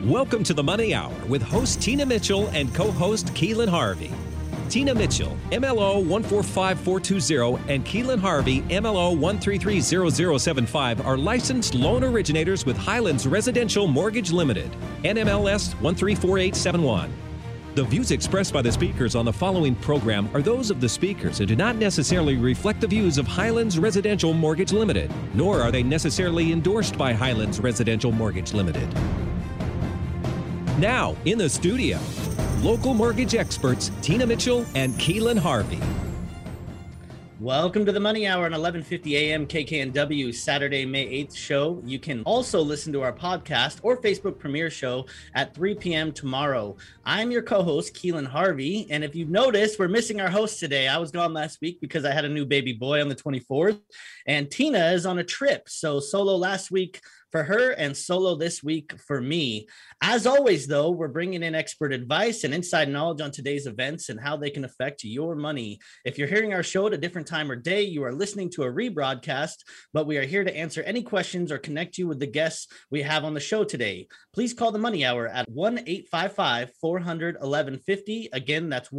Welcome to the Money Hour with host Tina Mitchell and co-host Keelan Harvey. Tina Mitchell, MLO 145420, and Keelan Harvey, MLO 1330075, are licensed loan originators with Highlands Residential Mortgage Limited, NMLS 134871. The views expressed by the speakers on the following program are those of the speakers and do not necessarily reflect the views of Highlands Residential Mortgage Limited, nor are they necessarily endorsed by Highlands Residential Mortgage Limited. Now, in the studio, local mortgage experts Tina Mitchell and Keelan Harvey. Welcome to the Money Hour on 1150 AM KKNW, Saturday, May 8th show. You can also listen to our podcast or Facebook premiere show at 3 p.m. tomorrow. I'm your co-host, Keelan Harvey, and if you've noticed, we're missing our host today. I was gone last week because I had a new baby boy on the 24th, and Tina is on a trip, so solo last week for her and solo this week for me. As always, though, we're bringing in expert advice and inside knowledge on today's events and how they can affect your money. If you're hearing our show at a different time or day, you are listening to a rebroadcast, but we are here to answer any questions or connect you with the guests we have on the show today. Please call the Money Hour at 1-855-400-1150. Again, that's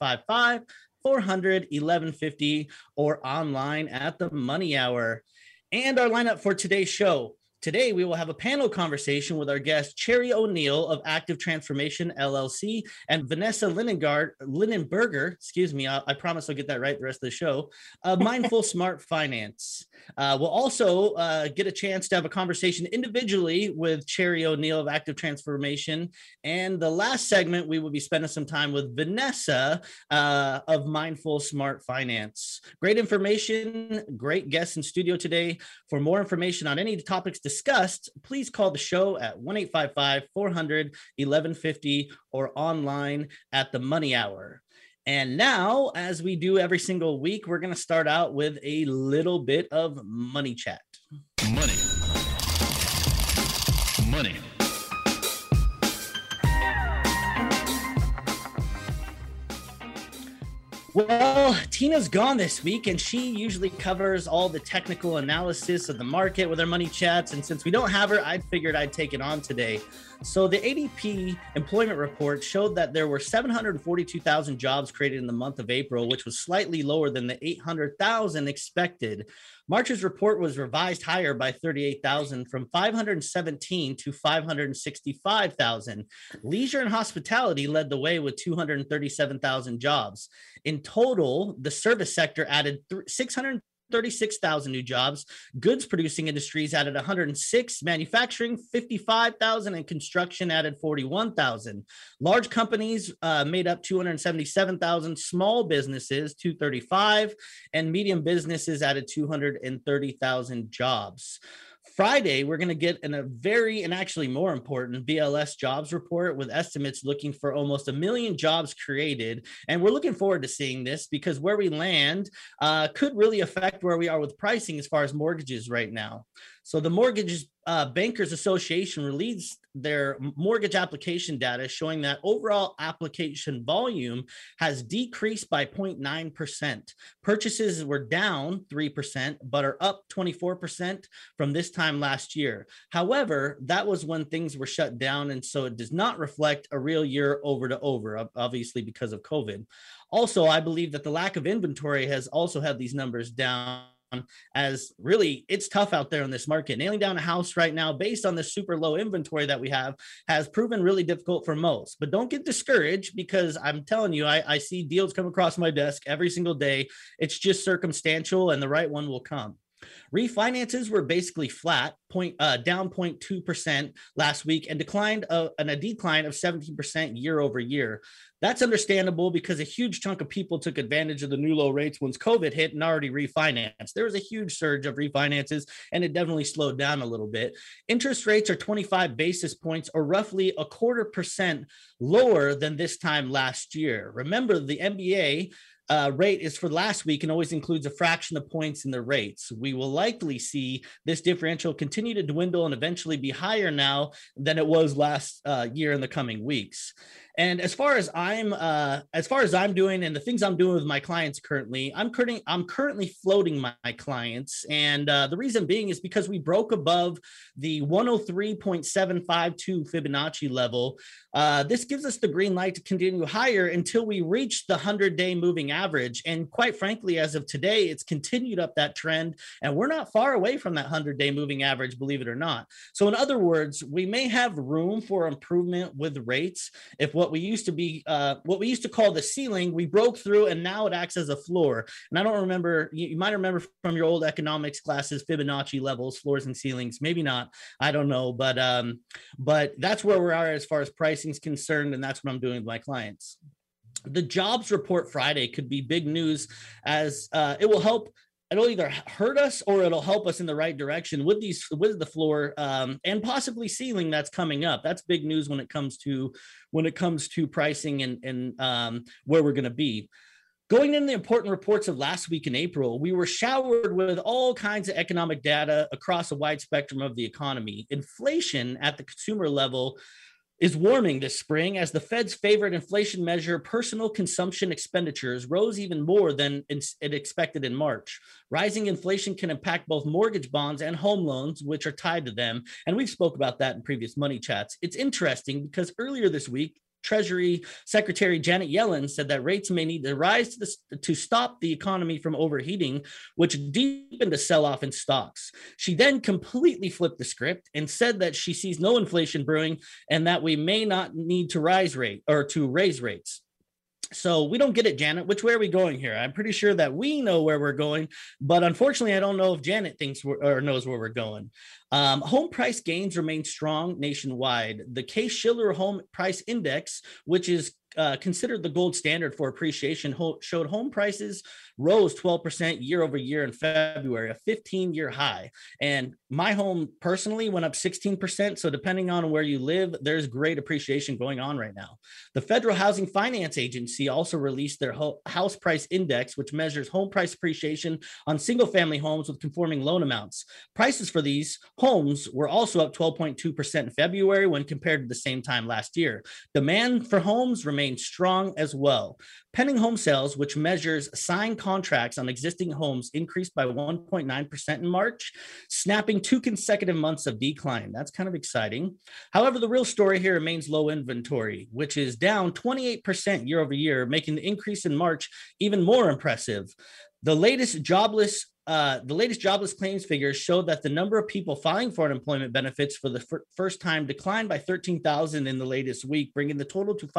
1-855-400-1150 or online at the Money Hour. And our lineup for today's show. Today, we will have a panel conversation with our guest, Cherry O'Neill of Active Transformation, LLC, and Vanessa Linenberger, I promise I'll get that right the rest of the show, Mindful Smart Finance. We'll also get a chance to have a conversation individually with Cherry O'Neill of Active Transformation. And the last segment, we will be spending some time with Vanessa of Mindful Smart Finance. Great information, great guests in studio today. For more information on any of the topics discussed, please call the show at 1-855-400-1150 or online at the Money Hour. And now, as we do every single week, we're going to start out with a little bit of money chat. Money. Well, Tina's gone this week, and she usually covers all the technical analysis of the market with her money chats. And since we don't have her, I figured I'd take it on today. So the ADP employment report showed that there were 742,000 jobs created in the month of April, which was slightly lower than the 800,000 expected. March's report was revised higher by 38,000 from 517 to 565,000. Leisure and hospitality led the way with 237,000 jobs. In total, the service sector added 636,000 new jobs. Goods producing industries added 106, manufacturing 55,000, and construction added 41,000. Large companies made up 277,000, small businesses 235, and medium businesses added 230,000 jobs. Friday, we're going to get and actually more important, BLS jobs report with estimates looking for almost 1 million jobs created. And we're looking forward to seeing this because where we land could really affect where we are with pricing as far as mortgages right now. So the Mortgage Bankers Association released their mortgage application data showing that overall application volume has decreased by 0.9%. Purchases were down 3%, but are up 24% from this time last year. However, that was when things were shut down, and so it does not reflect a real year over to over, obviously because of COVID. Also, I believe that the lack of inventory has also had these numbers down, as really it's tough out there in this market. Nailing down a house right now based on the super low inventory that we have has proven really difficult for most. But don't get discouraged because I'm telling you, I see deals come across my desk every single day. It's just circumstantial and the right one will come. Refinances were basically flat, down 0.2% last week, and a decline of 17% year over year. That's understandable because a huge chunk of people took advantage of the new low rates once COVID hit and already refinanced. There was a huge surge of refinances, and it definitely slowed down a little bit. Interest rates are 25 basis points, or roughly 0.25% lower than this time last year. Remember, the MBA rate is for last week and always includes a fraction of points in the rates. We will likely see this differential continue to dwindle and eventually be higher now than it was last year in the coming weeks. And as far as I'm doing and the things I'm doing with my clients currently, I'm currently floating my clients, and the reason being is because we broke above the 103.752 Fibonacci level. This gives us the green light to continue higher until we reach the 100-day moving average. And quite frankly, as of today, it's continued up that trend, and we're not far away from that 100-day moving average, believe it or not. So in other words, we may have room for improvement with rates if what we used to call the ceiling, we broke through, and now it acts as a floor. And I don't remember, you might remember from your old economics classes, Fibonacci levels, floors and ceilings, maybe not, I don't know, but that's where we are as far as pricing is concerned, and that's what I'm doing with my clients. The jobs report Friday could be big news, as it will help. It'll either hurt us or it'll help us in the right direction with the floor and possibly ceiling that's coming up. That's big news when it comes to pricing and where we're going to be. Going into the important reports of last week in April, we were showered with all kinds of economic data across a wide spectrum of the economy. Inflation at the consumer level is warming this spring as the Fed's favorite inflation measure, personal consumption expenditures, rose even more than it expected in March. Rising inflation can impact both mortgage bonds and home loans, which are tied to them. And we've spoke about that in previous Money Chats. It's interesting because earlier this week, Treasury Secretary Janet Yellen said that rates may need to rise to stop the economy from overheating, which deepened a sell-off in stocks. She then completely flipped the script and said that she sees no inflation brewing and that we may not need to raise rates. So we don't get it, Janet. Which way are we going here? I'm pretty sure that we know where we're going, but unfortunately, I don't know if Janet thinks or knows where we're going. Home price gains remain strong nationwide. The Case-Shiller Home Price Index, which is considered the gold standard for appreciation, showed home prices rose 12% year over year in February, a 15-year high. And my home personally went up 16%. So depending on where you live, there's great appreciation going on right now. The Federal Housing Finance Agency also released their house price index, which measures home price appreciation on single-family homes with conforming loan amounts. Prices for these homes were also up 12.2% in February when compared to the same time last year. Demand for homes remained strong as well. Pending home sales, which measures signed contracts on existing homes, increased by 1.9% in March, snapping 2 consecutive months of decline. That's kind of exciting. However, the real story here remains low inventory, which is down 28% year over year, making the increase in March even more impressive. The latest jobless claims figures showed that the number of people filing for unemployment benefits for the first time declined by 13,000 in the latest week, bringing the total to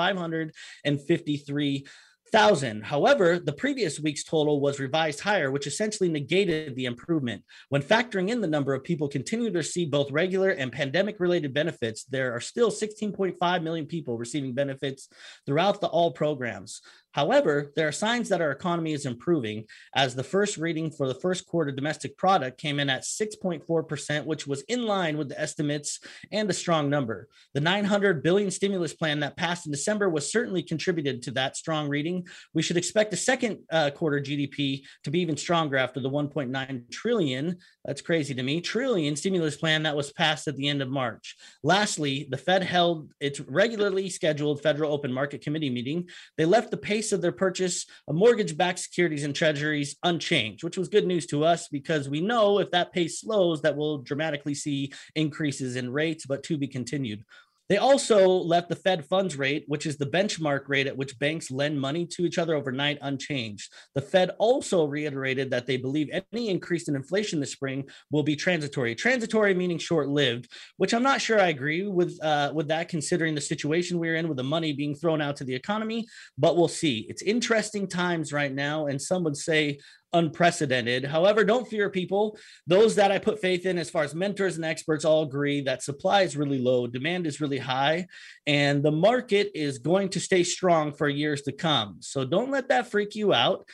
553,000. However, the previous week's total was revised higher, which essentially negated the improvement. When factoring in the number of people continuing to receive both regular and pandemic-related benefits, there are still 16.5 million people receiving benefits throughout all programs. However, there are signs that our economy is improving, as the first reading for the first quarter domestic product came in at 6.4%, which was in line with the estimates and a strong number. The $900 billion stimulus plan that passed in December was certainly contributed to that strong reading. We should expect the second quarter GDP to be even stronger after the 1.9 trillion, that's crazy to me, trillion stimulus plan that was passed at the end of March. Lastly, the Fed held its regularly scheduled Federal Open Market Committee meeting. They left the pace of their purchase of mortgage-backed securities and treasuries unchanged, which was good news to us because we know if that pace slows, that we'll dramatically see increases in rates, but to be continued. They also left the Fed funds rate, which is the benchmark rate at which banks lend money to each other overnight, unchanged. The Fed also reiterated that they believe any increase in inflation this spring will be transitory. Transitory meaning short-lived, which I'm not sure I agree with that, considering the situation we're in with the money being thrown out to the economy, but we'll see. It's interesting times right now, and some would say unprecedented. However, don't fear, people. Those that I put faith in as far as mentors and experts all agree that supply is really low, demand is really high, and the market is going to stay strong for years to come. So don't let that freak you out.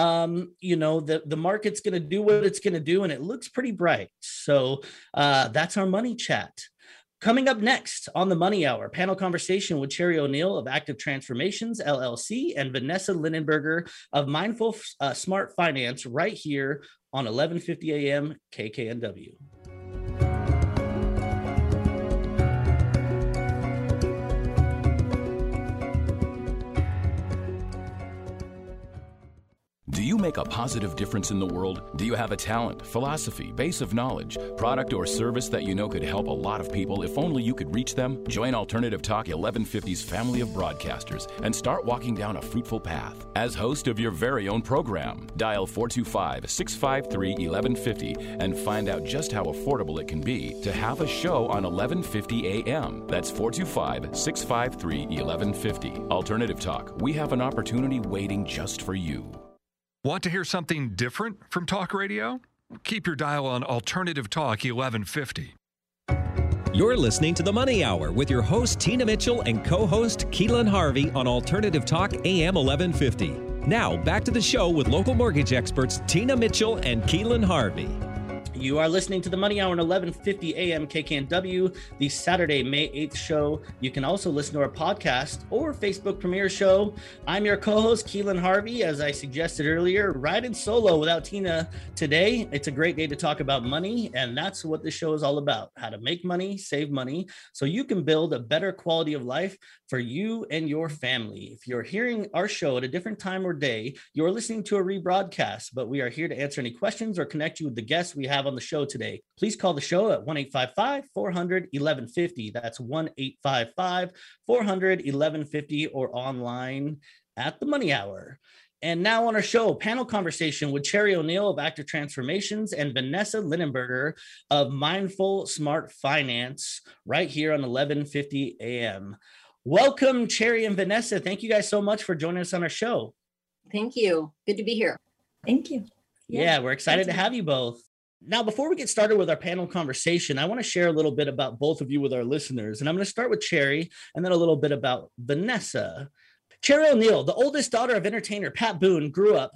The market's going to do what it's going to do, and it looks pretty bright. So that's our money chat. Coming up next on the Money Hour, panel conversation with Cherry O'Neill of Active Transformations, LLC, and Vanessa Lindenberger of Mindful Smart Finance right here on 1150 AM KKNW. make a positive difference in the world? Do you have a talent, philosophy, base of knowledge, product, or service that you know could help a lot of people if only you could reach them? Join Alternative Talk 1150's family of broadcasters and start walking down a fruitful path. As host of your very own program, dial 425-653-1150 and find out just how affordable it can be to have a show on 1150 AM. That's 425-653-1150. Alternative Talk. We have an opportunity waiting just for you. Want to hear something different from talk radio? Keep your dial on Alternative Talk 1150. You're listening to The Money Hour with your host, Tina Mitchell, and co-host, Keelan Harvey on Alternative Talk AM 1150. Now, back to the show with local mortgage experts, Tina Mitchell and Keelan Harvey. You are listening to the Money Hour on 1150 AM KKNW, the Saturday, May 8th show. You can also listen to our podcast or Facebook premiere show. I'm your co-host, Keelan Harvey. As I suggested earlier, riding solo without Tina today. It's a great day to talk about money, and that's what this show is all about, how to make money, save money, so you can build a better quality of life for you and your family. If you're hearing our show at a different time or day, you're listening to a rebroadcast, but we are here to answer any questions or connect you with the guests we have on the show today. Please call the show at 1-855-400-1150. That's 1-855-400-1150 or online at the Money Hour. And now on our show, panel conversation with Cherry O'Neill of Active Transformations and Vanessa Linenberger of Mindful Smart Finance right here on 1150 AM. Welcome, Cherry and Vanessa. Thank you guys so much for joining us on our show. Thank you. Good to be here. Thank you. Yeah, we're excited to have you both. Now, before we get started with our panel conversation, I want to share a little bit about both of you with our listeners. And I'm going to start with Cherry and then a little bit about Vanessa. Cherry O'Neill, the oldest daughter of entertainer Pat Boone, grew up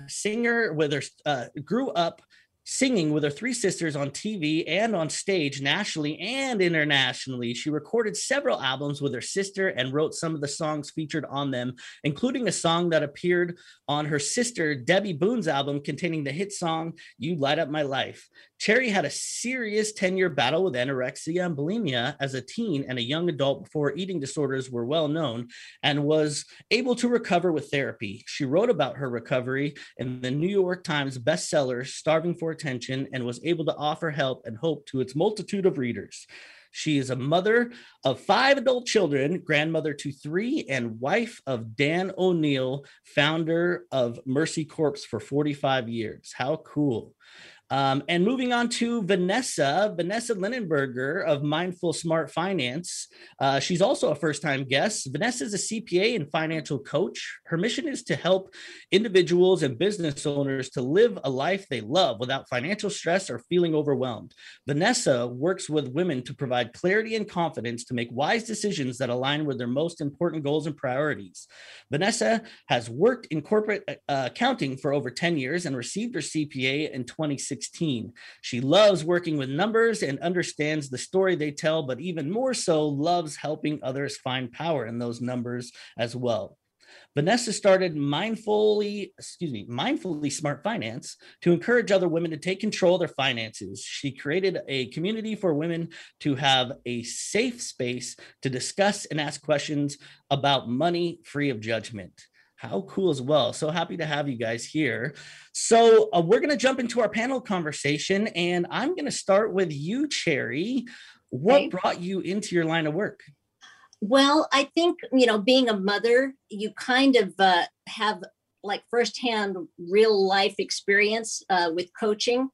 singing with her three sisters on TV and on stage nationally and internationally. She recorded several albums with her sister and wrote some of the songs featured on them, including a song that appeared on her sister Debbie Boone's album containing the hit song, You Light Up My Life. Cherry had a serious 10-year battle with anorexia and bulimia as a teen and a young adult before eating disorders were well known and was able to recover with therapy. She wrote about her recovery in the New York Times bestseller, Starving for Attention, and was able to offer help and hope to its multitude of readers. She is a mother of 5 adult children, grandmother to 3, and wife of Dan O'Neill, founder of Mercy Corps for 45 years. How cool. And moving on to Vanessa Linenberger of Mindful Smart Finance. She's also a first-time guest. Vanessa is a CPA and financial coach. Her mission is to help individuals and business owners to live a life they love without financial stress or feeling overwhelmed. Vanessa works with women to provide clarity and confidence to make wise decisions that align with their most important goals and priorities. Vanessa has worked in corporate accounting for over 10 years and received her CPA in 2016. She loves working with numbers and understands the story they tell, but even more so loves helping others find power in those numbers as well. Vanessa started Mindfully Smart Finance to encourage other women to take control of their finances. She created a community for women to have a safe space to discuss and ask questions about money free of judgment. How cool as well. So happy to have you guys here. So we're going to jump into our panel conversation, and I'm going to start with you, Cherry. What brought you into your line of work? Well, I think, being a mother, you kind of have like firsthand real life experience with coaching.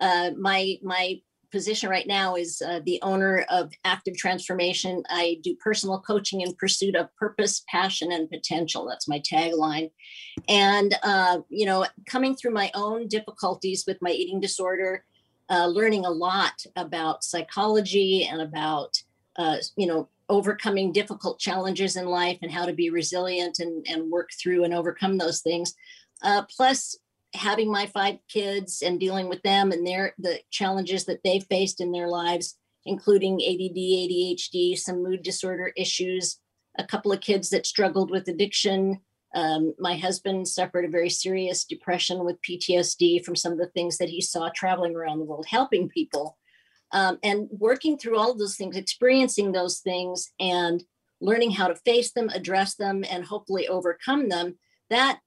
My position right now is the owner of Active Transformation. I do personal coaching in pursuit of purpose, passion, and potential. That's my tagline. And, coming through my own difficulties with my eating disorder, learning a lot about psychology and about, overcoming difficult challenges in life and how to be resilient and work through and overcome those things. Plus, having my 5 kids and dealing with them and the challenges that they've faced in their lives, including ADD, ADHD, some mood disorder issues, a couple of kids that struggled with addiction. My husband suffered a very serious depression with PTSD from some of the things that he saw traveling around the world, helping people. And working through all of those things, experiencing those things and learning how to face them, address them, and hopefully overcome them, that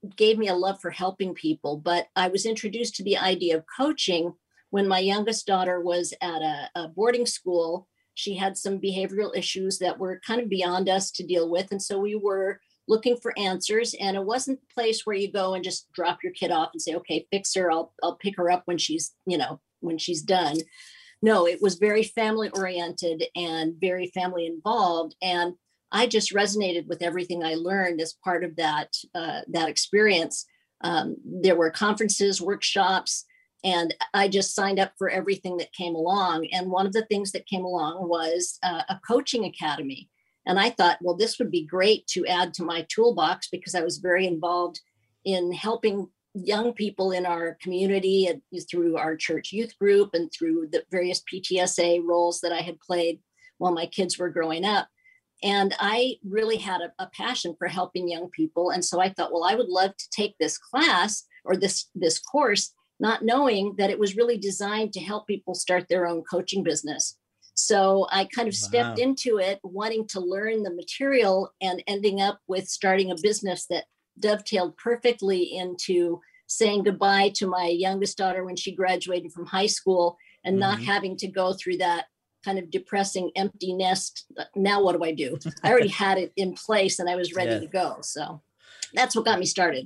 gave me a love for helping people, but I was introduced to the idea of coaching when my youngest daughter was at a boarding school. She had some behavioral issues that were kind of beyond us to deal with. And so we were looking for answers, and it wasn't a place where you go and just drop your kid off and say, okay, fix her. I'll pick her up when she's, when she's done. No, it was very family oriented and very family involved. And I just resonated with everything I learned as part of that experience. There were conferences, workshops, and I just signed up for everything that came along. And one of the things that came along was a coaching academy. And I thought, well, this would be great to add to my toolbox, because I was very involved in helping young people in our community and through our church youth group and through the various PTSA roles that I had played while my kids were growing up. And I really had a passion for helping young people. And so I thought, well, I would love to take this class or this course, not knowing that it was really designed to help people start their own coaching business. So I kind of stepped into it wanting to learn the material and ending up with starting a business that dovetailed perfectly into saying goodbye to my youngest daughter when she graduated from high school and not having to go through that kind of depressing empty nest. Now, what do I do? I already had it in place and I was ready to go. So that's what got me started.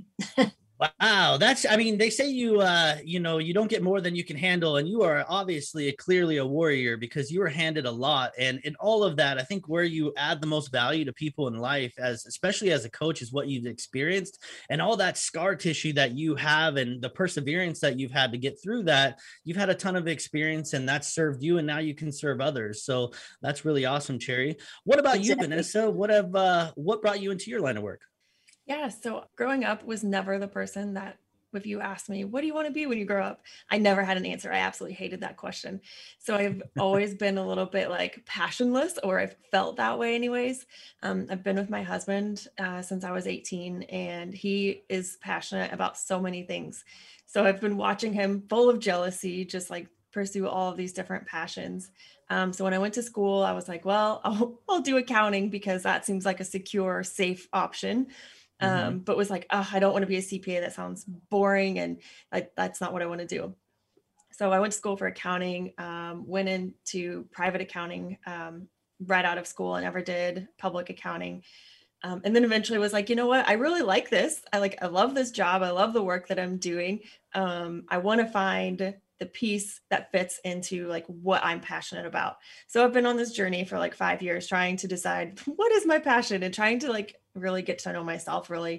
Wow. They say you don't get more than you can handle. And you are obviously clearly a warrior, because you were handed a lot. And in all of that, I think where you add the most value to people in life, especially as a coach, is what you've experienced and all that scar tissue that you have and the perseverance that you've had to get through that. You've had a ton of experience and that's served you, and now you can serve others. So that's really awesome, Cherry. What about you, Vanessa? What brought you into your line of work? Yeah. So growing up was never the person that, if you asked me, what do you want to be when you grow up? I never had an answer. I absolutely hated that question. So I've always been a little bit like passionless, or I've felt that way anyways. I've been with my husband since I was 18, and he is passionate about so many things. So I've been watching him full of jealousy, just like pursue all of these different passions. So when I went to school, I was like, well, I'll do accounting because that seems like a secure, safe option. But was like, I don't want to be a CPA. That sounds boring. And that's not what I want to do. So I went to school for accounting, went into private accounting right out of school. I never did public accounting. And then eventually was like, you know what? I really like this. I love this job. I love the work that I'm doing. I want to find the piece that fits into like what I'm passionate about. So I've been on this journey for like 5 years, trying to decide what is my passion and trying to like really get to know myself really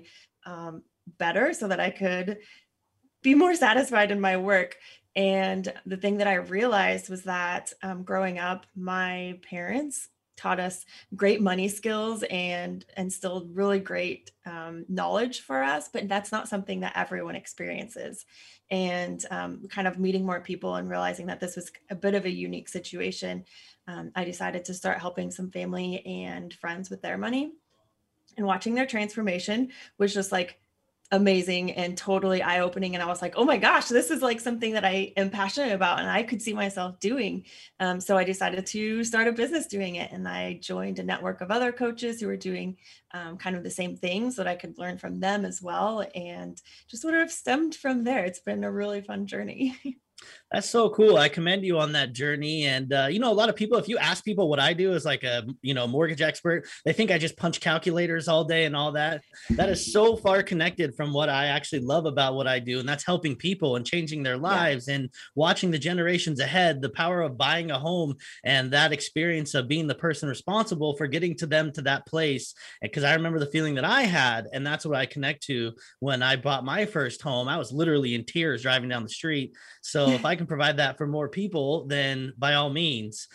better so that I could be more satisfied in my work. And the thing that I realized was that growing up, my parents taught us great money skills and instilled really great knowledge for us, but that's not something that everyone experiences. And kind of meeting more people and realizing that this was a bit of a unique situation, I decided to start helping some family and friends with their money, and watching their transformation was just like amazing and totally eye-opening. And I was like, oh my gosh, this is like something that I am passionate about and I could see myself doing. So I decided to start a business doing it. And I joined a network of other coaches who were doing kind of the same things so that I could learn from them as well. And just sort of stemmed from there. It's been a really fun journey. That's so cool. I commend you on that journey. And, a lot of people, if you ask people what I do as like a, mortgage expert, they think I just punch calculators all day and all that. That is so far connected from what I actually love about what I do. And that's helping people and changing their lives and watching the generations ahead, the power of buying a home and that experience of being the person responsible for getting to them to that place. Because I remember the feeling that I had, and that's what I connect to when I bought my first home. I was literally in tears driving down the street. So if I can provide that for more people, then by all means.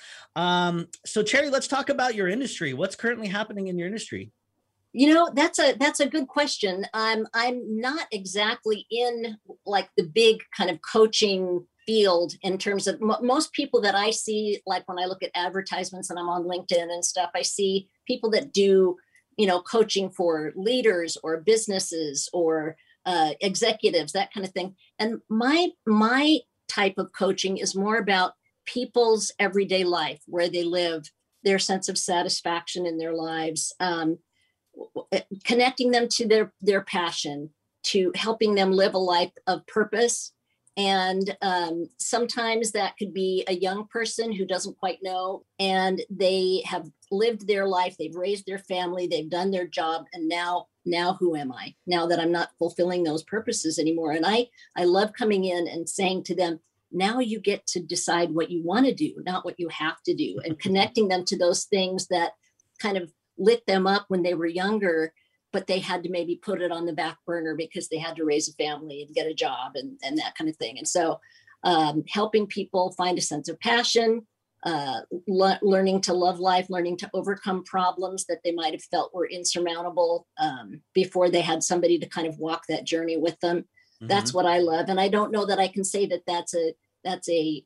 So Cherry, let's talk about your industry. What's currently happening in your industry? That's a good question. I'm not exactly in like the big kind of coaching field in terms of most people that I see, like when I look at advertisements and I'm on LinkedIn and stuff, I see people that do, coaching for leaders or businesses or executives, that kind of thing. And my type of coaching is more about people's everyday life, where they live, their sense of satisfaction in their lives, connecting them to their passion, to helping them live a life of purpose. And sometimes that could be a young person who doesn't quite know, and they have lived their life, they've raised their family, they've done their job, and now who am I? Now that I'm not fulfilling those purposes anymore. And I love coming in and saying to them, now you get to decide what you want to do, not what you have to do, and connecting them to those things that kind of lit them up when they were younger, but they had to maybe put it on the back burner because they had to raise a family and get a job and that kind of thing. And so helping people find a sense of passion, learning to love life, learning to overcome problems that they might have felt were insurmountable before they had somebody to kind of walk that journey with them. Mm-hmm. That's what I love. And I don't know that I can say that that's a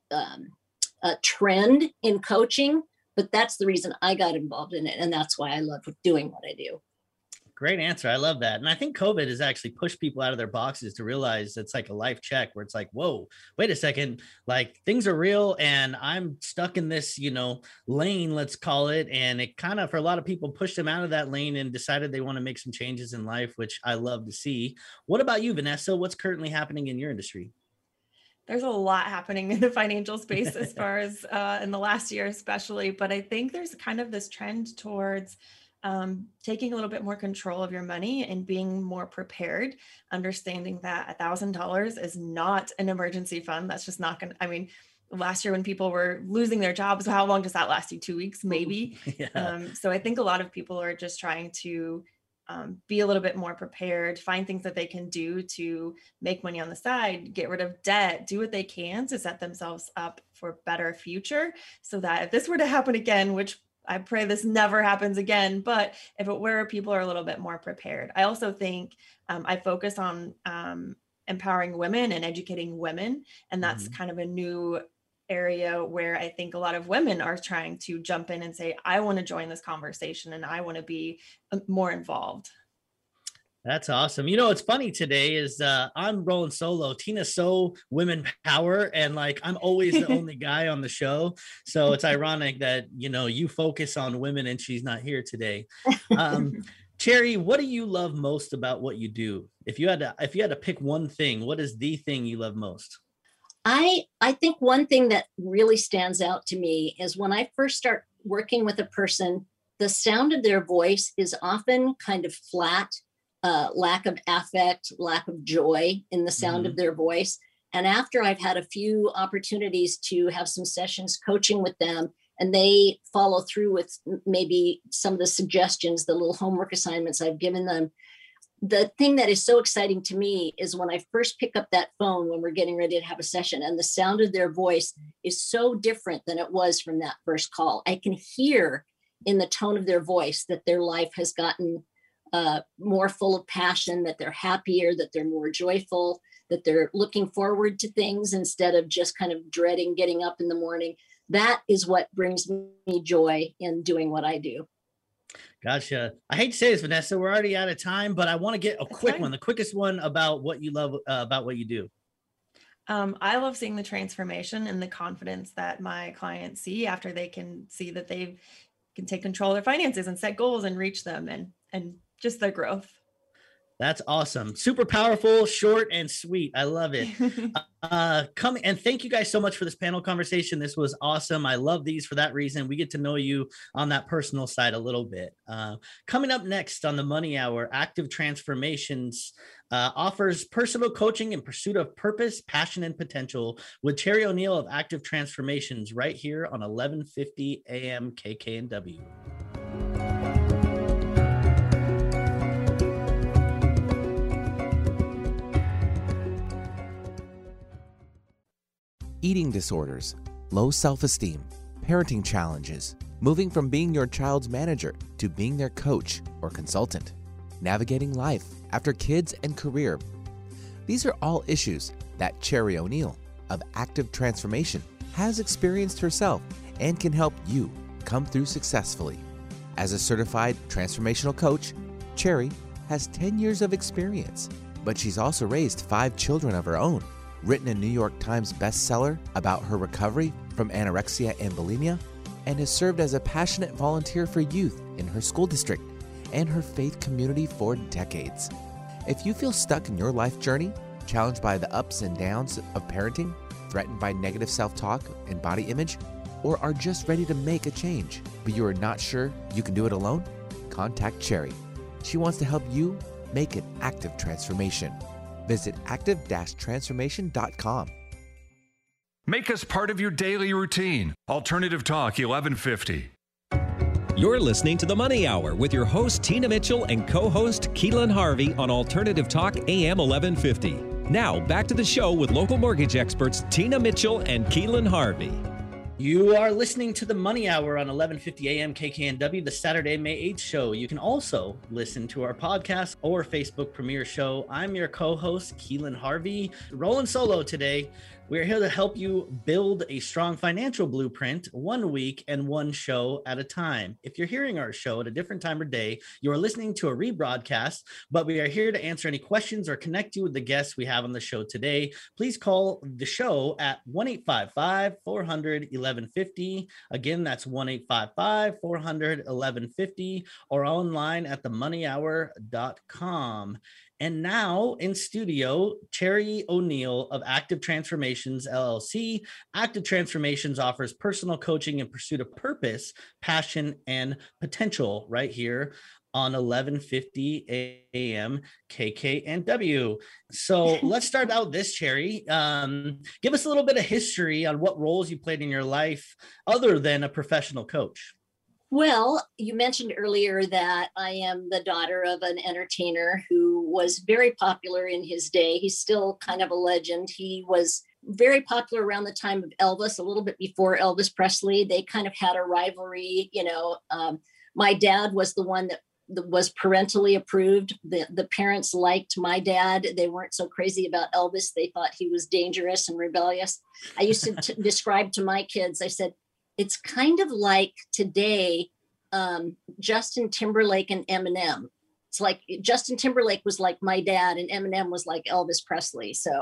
trend in coaching, but that's the reason I got involved in it. And that's why I love doing what I do. Great answer. I love that. And I think COVID has actually pushed people out of their boxes to realize it's like a life check where it's like, whoa, wait a second, like things are real and I'm stuck in this, lane, let's call it. And it kind of, for a lot of people, pushed them out of that lane and decided they want to make some changes in life, which I love to see. What about you, Vanessa? What's currently happening in your industry? There's a lot happening in the financial space as far as in the last year, especially, but I think there's kind of this trend towards taking a little bit more control of your money and being more prepared, understanding that $1,000 is not an emergency fund. That's just not going to, last year when people were losing their jobs, how long does that last you? 2 weeks, maybe. Yeah. So I think a lot of people are just trying to be a little bit more prepared, find things that they can do to make money on the side, get rid of debt, do what they can to set themselves up for a better future, so that if this were to happen again, which I pray this never happens again, but if it were, people are a little bit more prepared. I also think I focus on empowering women and educating women. And that's kind of a new area where I think a lot of women are trying to jump in and say, I want to join this conversation and I want to be more involved. That's awesome. What's funny today is I'm rolling solo. Tina's so women power, and I'm always the only guy on the show. So it's ironic that, you focus on women and she's not here today. Cherry, what do you love most about what you do? If you had to pick one thing, what is the thing you love most? I think one thing that really stands out to me is when I first start working with a person, the sound of their voice is often kind of flat. Lack of affect, lack of joy in the sound of their voice. And after I've had a few opportunities to have some sessions coaching with them, and they follow through with maybe some of the suggestions, the little homework assignments I've given them, the thing that is so exciting to me is when I first pick up that phone when we're getting ready to have a session, and the sound of their voice is so different than it was from that first call. I can hear in the tone of their voice that their life has gotten more full of passion, that they're happier, that they're more joyful, that they're looking forward to things instead of just kind of dreading getting up in the morning. That is what brings me joy in doing what I do. Gotcha. I hate to say this, Vanessa, we're already out of time, but I want to get a quick one, the quickest one about what you love about what you do. I love seeing the transformation and the confidence that my clients see after they can see that they can take control of their finances and set goals and reach them and just their growth. That's awesome. Super powerful, short and sweet. I love it. Come and thank you guys so much for this panel conversation. This was awesome. I love these for that reason. We get to know you on that personal side a little bit. Coming up next on the Money Hour, Active Transformations offers personal coaching in pursuit of purpose, passion, and potential with Cherry O'Neill of Active Transformations right here on 1150 AM KKNW. Eating disorders, low self-esteem, parenting challenges, moving from being your child's manager to being their coach or consultant, navigating life after kids and career. These are all issues that Cherry O'Neill of Active Transformation has experienced herself and can help you come through successfully. As a certified transformational coach, Cherry has 10 years of experience, but she's also raised 5 children of her own, written a New York Times bestseller about her recovery from anorexia and bulimia, and has served as a passionate volunteer for youth in her school district and her faith community for decades. If you feel stuck in your life journey, challenged by the ups and downs of parenting, threatened by negative self-talk and body image, or are just ready to make a change, but you are not sure you can do it alone, contact Cherry. She wants to help you make an active transformation. Visit active-transformation.com. Make us part of your daily routine. Alternative Talk 1150. You're listening to The Money Hour with your host, Tina Mitchell, and co-host, Keelan Harvey on Alternative Talk AM 1150. Now, back to the show with local mortgage experts, Tina Mitchell and Keelan Harvey. You are listening to The Money Hour on 1150 AM KKNW, the Saturday, May 8th show. You can also listen to our podcast or Facebook premiere show. I'm your co-host, Keelan Harvey. Rolling solo today. We're here to help you build a strong financial blueprint 1 week and one show at a time. If you're hearing our show at a different time or day, you are listening to a rebroadcast, but we are here to answer any questions or connect you with the guests we have on the show today. Please call the show at 1-855-400-1150. Again, that's 1-855-400-1150 or online at themoneyhour.com. And now in studio, Cherry O'Neill of Active Transformations, LLC. Active Transformations offers personal coaching in pursuit of purpose, passion, and potential right here on 1150 AM KKNW. So let's start out this, Cherry. Give us a little bit of history on what roles you played in your life other than a professional coach. Well, you mentioned earlier that I am the daughter of an entertainer who was very popular in his day. He's still kind of a legend. He was very popular around the time of Elvis, a little bit before Elvis Presley. They kind of had a rivalry. My dad was the one that was parentally approved. The parents liked my dad. They weren't so crazy about Elvis. They thought he was dangerous and rebellious. I used to describe to my kids, I said, it's kind of like today, Justin Timberlake and Eminem. It's like Justin Timberlake was like my dad and Eminem was like Elvis Presley. So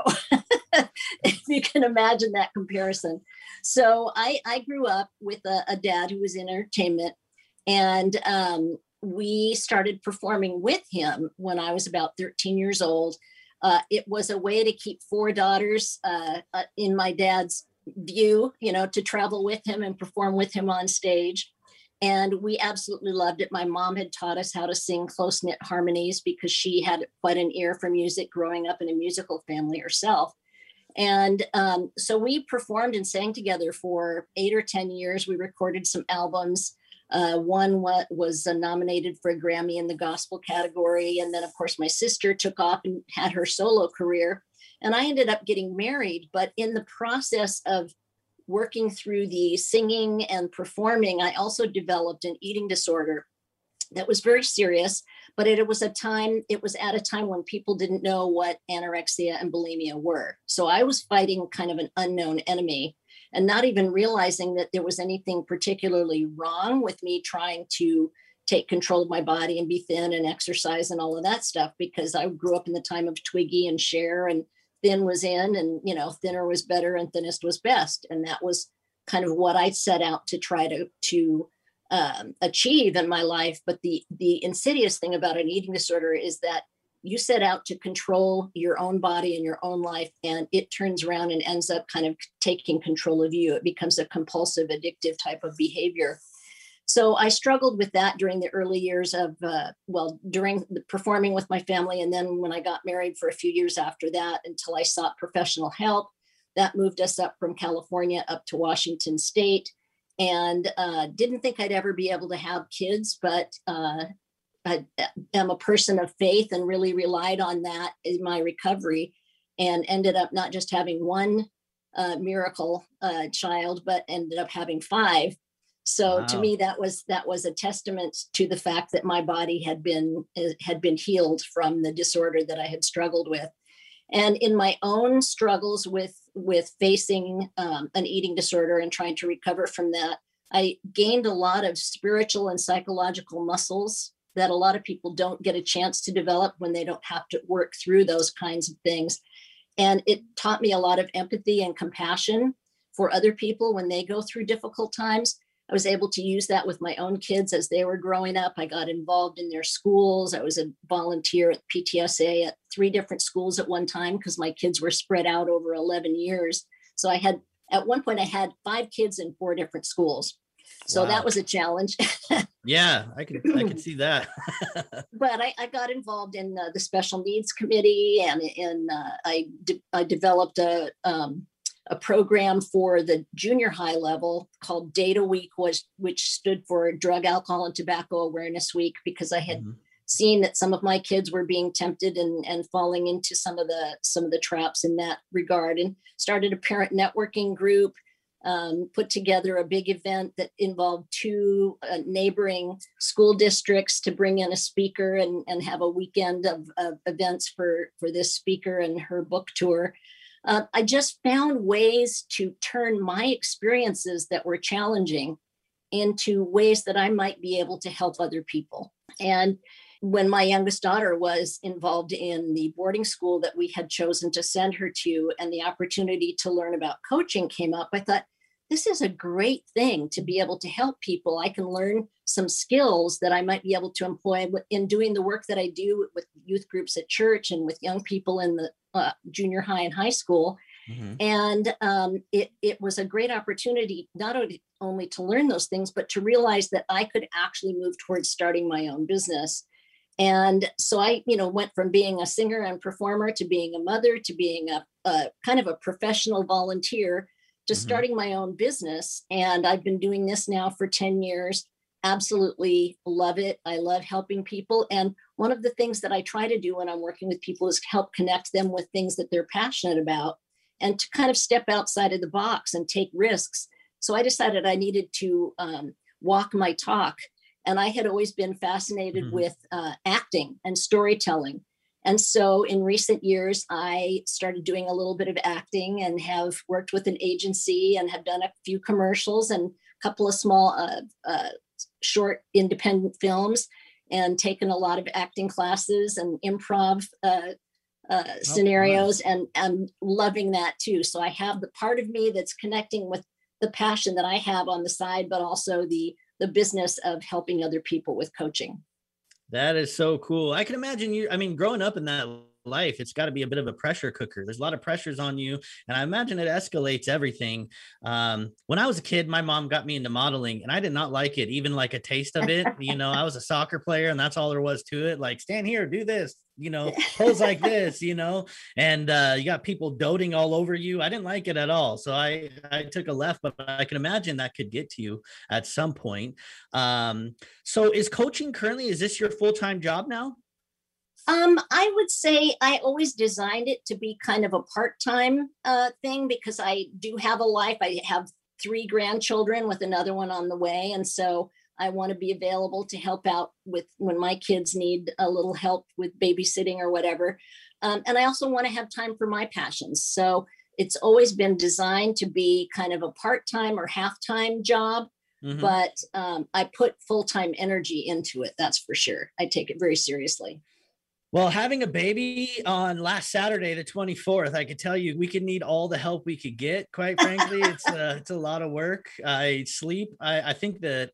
if you can imagine that comparison. So I grew up with a dad who was in entertainment, and we started performing with him when I was about 13 years old. It was a way to keep four daughters in my dad's view, to travel with him and perform with him on stage. And we absolutely loved it. My mom had taught us how to sing close-knit harmonies because she had quite an ear for music growing up in a musical family herself. And so we performed and sang together for 8 or 10 years. We recorded some albums. One was nominated for a Grammy in the gospel category. And then, of course, my sister took off and had her solo career. And I ended up getting married. But in the process of working through the singing and performing, I also developed an eating disorder that was very serious. But it was at a time when people didn't know what anorexia and bulimia were. So I was fighting kind of an unknown enemy and not even realizing that there was anything particularly wrong with me trying to take control of my body and be thin and exercise and all of that stuff, because I grew up in the time of Twiggy and Cher, and thin was in, and, thinner was better and thinnest was best. And that was kind of what I set out to try to achieve in my life. But the insidious thing about an eating disorder is that you set out to control your own body and your own life, and it turns around and ends up kind of taking control of you. It becomes a compulsive, addictive type of behavior. So I struggled with that during the early years of, during the performing with my family. And then when I got married for a few years after that, until I sought professional help, that moved us up from California up to Washington State. And didn't think I'd ever be able to have kids, but I am a person of faith and really relied on that in my recovery, and ended up not just having one miracle child, but ended up having 5. So wow. To me, that was a testament to the fact that my body had been healed from the disorder that I had struggled with. And in my own struggles with facing an eating disorder and trying to recover from that, I gained a lot of spiritual and psychological muscles that a lot of people don't get a chance to develop when they don't have to work through those kinds of things. And it taught me a lot of empathy and compassion for other people when they go through difficult times. I was able to use that with my own kids as they were growing up. I got involved in their schools. I was a volunteer at PTSA at 3 different schools at one time because my kids were spread out over 11 years. So at one point I had 5 kids in 4 different schools. So Wow. that was a challenge. Yeah, I could see that. But I got involved in the special needs committee, and I developed a program for the junior high level called Data Week, which stood for Drug, Alcohol, and Tobacco Awareness Week, because I had seen that some of my kids were being tempted and falling into some of the traps in that regard, and started a parent networking group. Put together a big event that involved 2 neighboring school districts to bring in a speaker and have a weekend of events for this speaker and her book tour. I just found ways to turn my experiences that were challenging into ways that I might be able to help other people. And when my youngest daughter was involved in the boarding school that we had chosen to send her to, and the opportunity to learn about coaching came up, I thought, this is a great thing to be able to help people. I can learn some skills that I might be able to employ in doing the work that I do with youth groups at church and with young people in the junior high and high school. And it was a great opportunity, not only to learn those things, but to realize that I could actually move towards starting my own business. And so I, went from being a singer and performer to being a mother to being a kind of a professional volunteer to starting my own business. And I've been doing this now for 10 years. Absolutely love it. I love helping people. And one of the things that I try to do when I'm working with people is help connect them with things that they're passionate about, and to kind of step outside of the box and take risks. So I decided I needed to walk my talk. And I had always been fascinated with acting and storytelling. And so in recent years, I started doing a little bit of acting and have worked with an agency and have done a few commercials and a couple of small short independent films, and taken a lot of acting classes and improv scenarios, and I'm loving that too. So I have the part of me that's connecting with the passion that I have on the side, but also the business of helping other people with coaching. That is so cool. I can imagine growing up in that life, it's got to be a bit of a pressure cooker. There's a lot of pressures on you, and I imagine it escalates everything. When I was a kid, my mom got me into modeling, and I did not like it, even like a taste of it. I was a soccer player, and that's all there was to it. Like, stand here, do this, pose like this, and you got people doting all over you. I didn't like it at all. So I took a left, but I can imagine that could get to you at some point. So is coaching currently, is this your full-time job now? I would say I always designed it to be kind of a part-time thing, because I do have a life. I have 3 grandchildren with another one on the way. And so I want to be available to help out with when my kids need a little help with babysitting or whatever. And I also want to have time for my passions. So it's always been designed to be kind of a part-time or half-time job. But I put full-time energy into it. That's for sure. I take it very seriously. Well, having a baby on last Saturday, the 24th, I could tell you we could need all the help we could get. Quite frankly, it's a lot of work. I sleep. I think that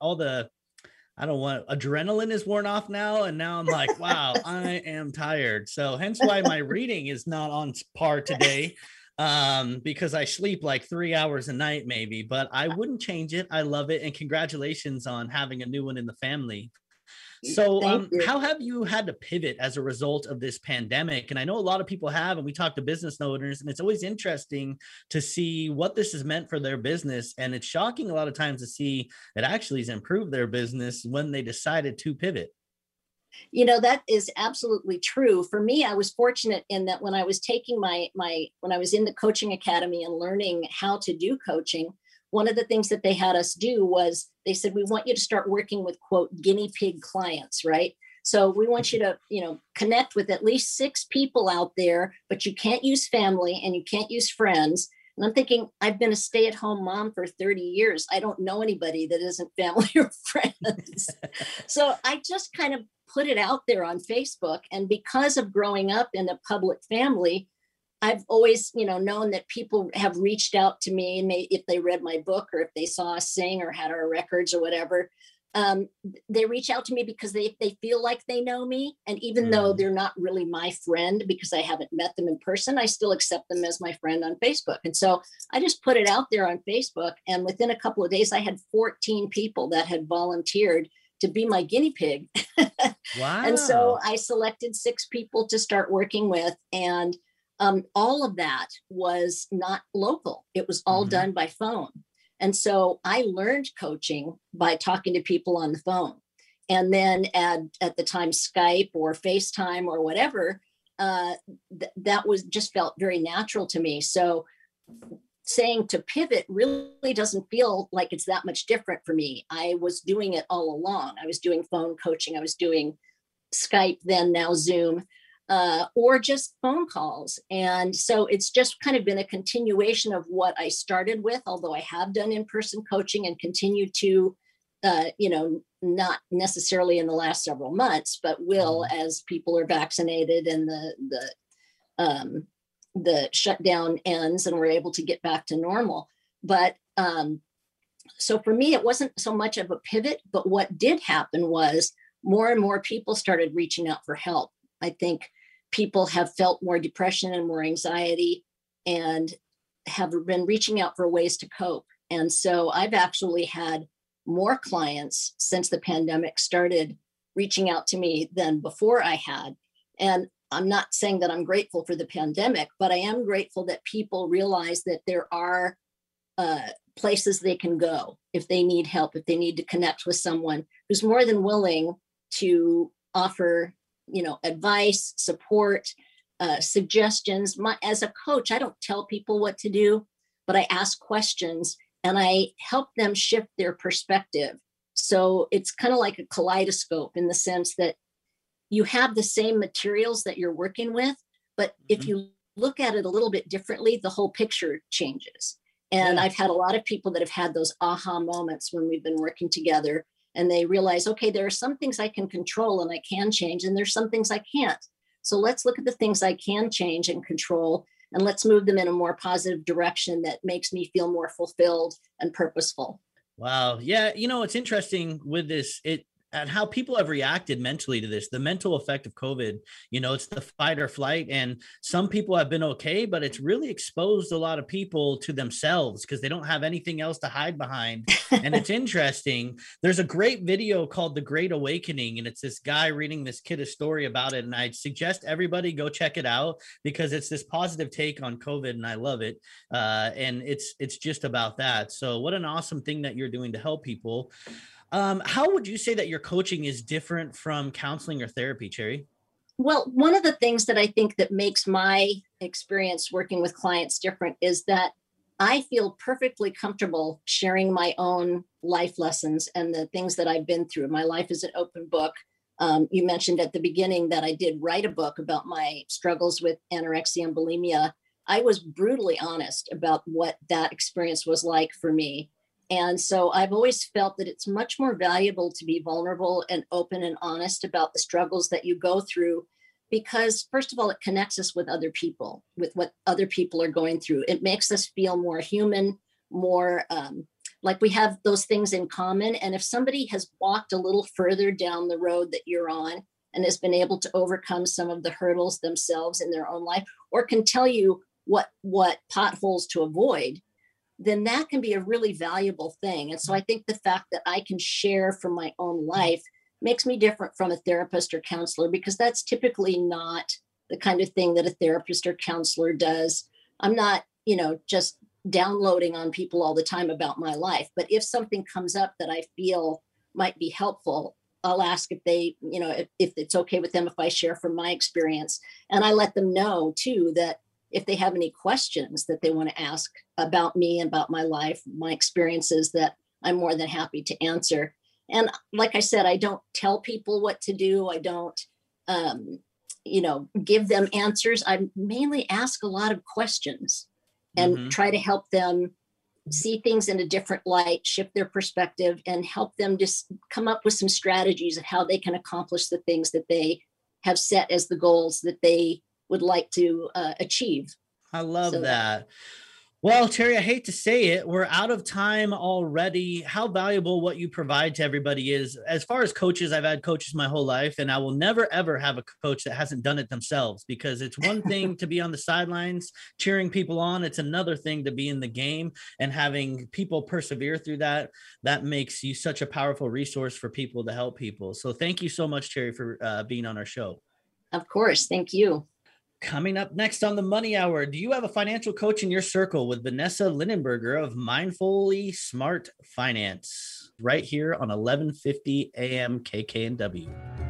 adrenaline is worn off now. And now I'm like, wow, I am tired. So hence why my reading is not on par today, because I sleep like 3 hours a night maybe, but I wouldn't change it. I love it. And congratulations on having a new one in the family. So how have you had to pivot as a result of this pandemic? And I know a lot of people have, and we talk to business owners, and it's always interesting to see what this has meant for their business. And it's shocking a lot of times to see it actually has improved their business when they decided to pivot. That is absolutely true. For me, I was fortunate in that when I was taking when I was in the coaching academy and learning how to do coaching, one of the things that they had us do was they said, we want you to start working with, quote, guinea pig clients, right? So we want you to, connect with at least 6 people out there, but you can't use family and you can't use friends. And I'm thinking, I've been a stay-at-home mom for 30 years. I don't know anybody that isn't family or friends. So I just kind of put it out there on Facebook. And because of growing up in a public family, I've always, known that people have reached out to me, and if they read my book or if they saw us sing or had our records or whatever, they reach out to me because they feel like they know me. And even though they're not really my friend because I haven't met them in person, I still accept them as my friend on Facebook. And so I just put it out there on Facebook. And within a couple of days, I had 14 people that had volunteered to be my guinea pig. Wow. And so I selected 6 people to start working with. And all of that was not local. It was all done by phone. And so I learned coaching by talking to people on the phone. And then at the time, Skype or FaceTime or whatever, that was just felt very natural to me. So saying to pivot really doesn't feel like it's that much different for me. I was doing it all along. I was doing phone coaching. I was doing Skype, then now Zoom. Or just phone calls. And so it's just kind of been a continuation of what I started with, although I have done in-person coaching and continue to, not necessarily in the last several months, but will as people are vaccinated and the shutdown ends and we're able to get back to normal. But so for me, it wasn't so much of a pivot, but what did happen was more and more people started reaching out for help. I think people have felt more depression and more anxiety and have been reaching out for ways to cope. And so I've actually had more clients since the pandemic started reaching out to me than before I had. And I'm not saying that I'm grateful for the pandemic, but I am grateful that people realize that there are places they can go if they need help, if they need to connect with someone who's more than willing to offer advice, support, suggestions. As a coach, I don't tell people what to do, but I ask questions and I help them shift their perspective. So it's kind of like a kaleidoscope in the sense that you have the same materials that you're working with, but if you look at it a little bit differently, the whole picture changes. And I've had a lot of people that have had those aha moments when we've been working together. And they realize, okay, there are some things I can control and I can change, and there's some things I can't. So let's look at the things I can change and control, and let's move them in a more positive direction that makes me feel more fulfilled and purposeful. Wow. Yeah. It's interesting with this, and how people have reacted mentally to this, the mental effect of COVID. It's the fight or flight, and some people have been okay, but it's really exposed a lot of people to themselves because they don't have anything else to hide behind. And it's interesting. There's a great video called The Great Awakening, and it's this guy reading this kid a story about it. And I suggest everybody go check it out because it's this positive take on COVID, and I love it. And it's just about that. So what an awesome thing that you're doing to help people. How would you say that your coaching is different from counseling or therapy, Cherry? Well, one of the things that I think that makes my experience working with clients different is that I feel perfectly comfortable sharing my own life lessons and the things that I've been through. My life is an open book. You mentioned at the beginning that I did write a book about my struggles with anorexia and bulimia. I was brutally honest about what that experience was like for me. And so I've always felt that it's much more valuable to be vulnerable and open and honest about the struggles that you go through, because first of all, it connects us with other people, with what other people are going through. It makes us feel more human, more like we have those things in common. And if somebody has walked a little further down the road that you're on and has been able to overcome some of the hurdles themselves in their own life, or can tell you what potholes to avoid, then that can be a really valuable thing. And so I think the fact that I can share from my own life makes me different from a therapist or counselor, because that's typically not the kind of thing that a therapist or counselor does. I'm not, just downloading on people all the time about my life. But if something comes up that I feel might be helpful, I'll ask if they, if it's okay with them if I share from my experience. And I let them know too that if they have any questions that they want to ask about me, about my life, my experiences, that I'm more than happy to answer. And like I said, I don't tell people what to do. I don't, give them answers. I mainly ask a lot of questions and try to help them see things in a different light, shift their perspective, and help them just come up with some strategies of how they can accomplish the things that they have set as the goals that they would like to achieve. I love So that. Well, Terry, I hate to say it, we're out of time already. How valuable what you provide to everybody is. As far as coaches, I've had coaches my whole life, and I will never, ever have a coach that hasn't done it themselves, because it's one thing to be on the sidelines cheering people on. It's another thing to be in the game and having people persevere through that. That makes you such a powerful resource for people to help people. So thank you so much, Terry, for being on our show. of course, thank you. Coming up next on the Money Hour, do you have a financial coach in your circle, with Vanessa Linenberger of Mindfully Smart Finance, right here on 1150 AM KKNW.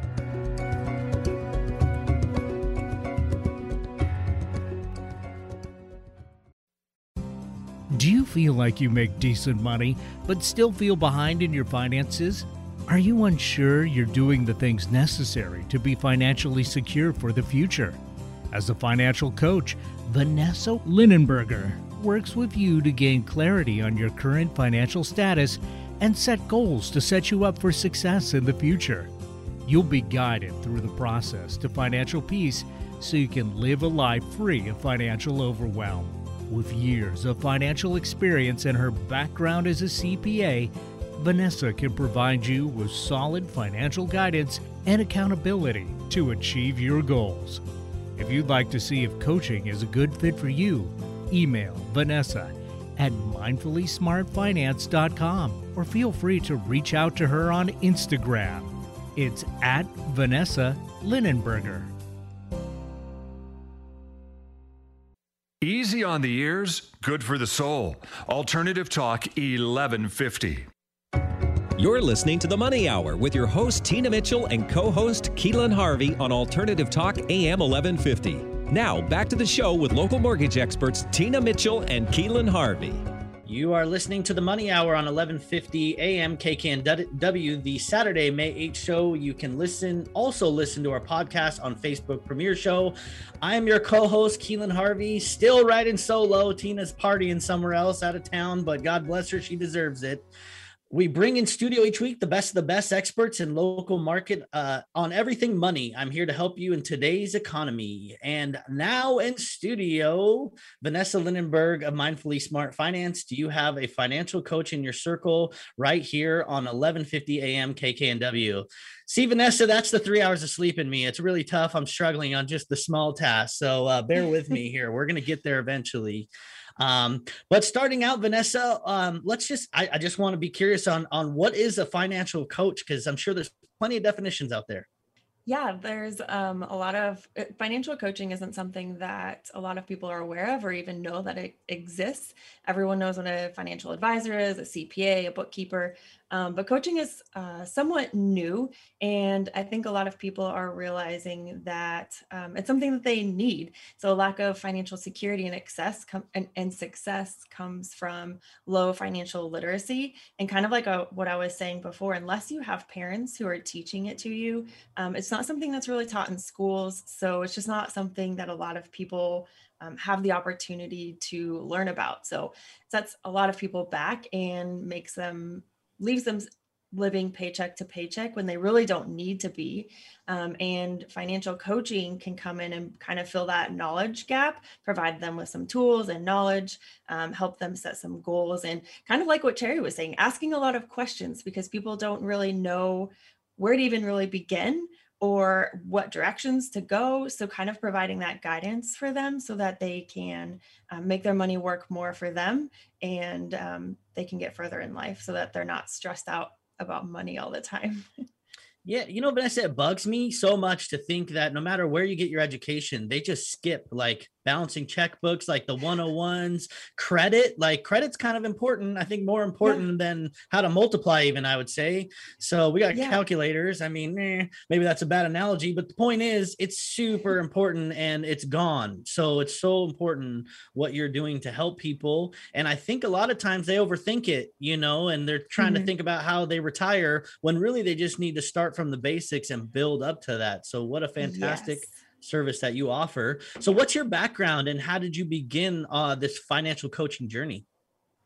Do you feel like you make decent money, but still feel behind in your finances? Are you unsure you're doing the things necessary to be financially secure for the future? As a financial coach, Vanessa Linenberger works with you to gain clarity on your current financial status and set goals to set you up for success in the future. You'll be guided through the process to financial peace so you can live a life free of financial overwhelm. With years of financial experience and her background as a CPA, Vanessa can provide you with solid financial guidance and accountability to achieve your goals. If you'd like to see if coaching is a good fit for you, email Vanessa at mindfullysmartfinance.com or feel free to reach out to her on Instagram. It's at Vanessa Linenberger. Easy on the ears, good for the soul. Alternative Talk 1150. You're listening to The Money Hour with your host, Tina Mitchell, and co-host Keelan Harvey on Alternative Talk AM 1150. Now, back to the show with local mortgage experts Tina Mitchell and Keelan Harvey. You are listening to the Money Hour on 1150 AM KKNW, the Saturday, May 8th show. You can also listen to our podcast on Facebook Premiere Show. I am your co-host, Keelan Harvey, still riding solo. Tina's partying somewhere else out of town, but God bless her, she deserves it. We bring in studio each week the best of the best experts in local market on everything money. I'm here to help you in today's economy. And now in studio, Vanessa Linenberg of Mindfully Smart Finance. Do you have a financial coach in your circle right here on 1150 AM KKNW? See, Vanessa, that's the 3 hours of sleep in me. It's really tough. I'm struggling on just the small tasks. So bear with me here. We're going to get there eventually. But starting out, Vanessa, I just want to be curious on what is a financial coach, because I'm sure there's plenty of definitions out there. Yeah, there's a lot of financial coaching isn't something that a lot of people are aware of or even know that it exists. Everyone knows what a financial advisor is, a CPA, a bookkeeper, but coaching is somewhat new. And I think a lot of people are realizing that it's something that they need. So a lack of financial security and success comes from low financial literacy. And kind of like what I was saying before, unless you have parents who are teaching it to you, it's not something that's really taught in schools. So it's just not something that a lot of people have the opportunity to learn about. So it sets a lot of people back and leaves them living paycheck to paycheck when they really don't need to be. And financial coaching can come in and kind of fill that knowledge gap, provide them with some tools and knowledge, help them set some goals, and kind of like what Terry was saying, asking a lot of questions because people don't really know where to even really begin or what directions to go. So kind of providing that guidance for them so that they can make their money work more for them, and they can get further in life so that they're not stressed out about money all the time. Yeah, Vanessa, it bugs me so much to think that no matter where you get your education, they just skip like balancing checkbooks, like the 101s, credit. Like credit's kind of important. I think more important than how to multiply even, I would say. So we got calculators. I mean, maybe that's a bad analogy, but the point is it's super important and it's gone. So it's so important what you're doing to help people. And I think a lot of times they overthink it, and they're trying to think about how they retire when really they just need to start from the basics and build up to that. So what a fantastic service that you offer. So what's your background and how did you begin this financial coaching journey?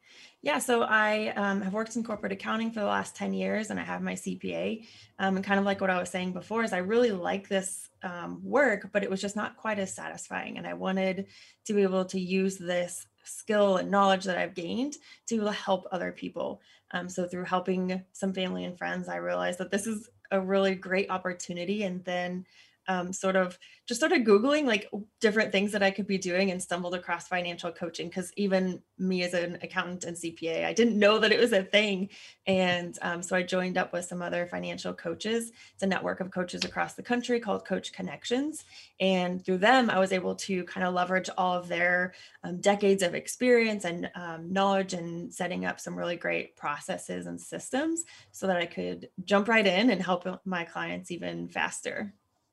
Yeah, so I have worked in corporate accounting for the last 10 years and I have my CPA. And kind of like what I was saying before is I really like this work, but it was just not quite as satisfying. And I wanted to be able to use this skill and knowledge that I've gained to be able to help other people. So through helping some family and friends, I realized that this is a really great opportunity. And then sort of just started Googling like different things that I could be doing and stumbled across financial coaching because even me as an accountant and CPA, I didn't know that it was a thing. And so I joined up with some other financial coaches. It's a network of coaches across the country called Coach Connections. And through them, I was able to kind of leverage all of their decades of experience and knowledge and setting up some really great processes and systems so that I could jump right in and help my clients even faster.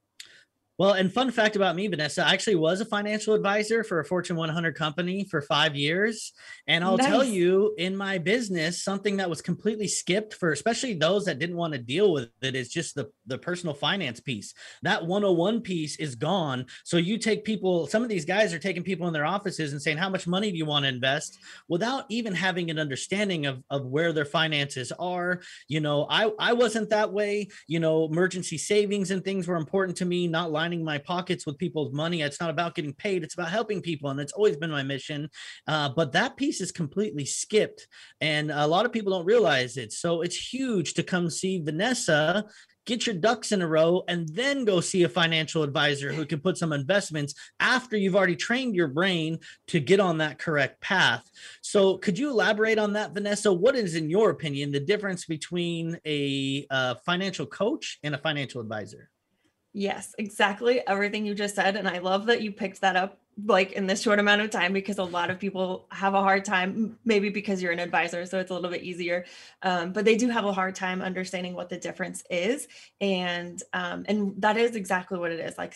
Well, and fun fact about me, Vanessa, I actually was a financial advisor for a Fortune 100 company for 5 years. And I'll tell you, in my business, something that was completely skipped for especially those that didn't want to deal with it is just the personal finance piece. That 101 piece is gone. So you take people, some of these guys are taking people in their offices and saying, how much money do you want to invest without even having an understanding of where their finances are. You know, I wasn't that way. You know, emergency savings and things were important to me, not lining my pockets with people's money. It's not about getting paid. It's about helping people. And it's always been my mission. But that piece is completely skipped. And a lot of people don't realize it. So it's huge to come see Vanessa, get your ducks in a row, and then go see a financial advisor who can put some investments after you've already trained your brain to get on that correct path. So could you elaborate on that, Vanessa? What is, in your opinion, the difference between a financial coach and a financial advisor? Yes, exactly everything you just said. And I love that you picked that up like in this short amount of time because a lot of people have a hard time, maybe because you're an advisor, so it's a little bit easier. But they do have a hard time understanding what the difference is. And that is exactly what it is. Like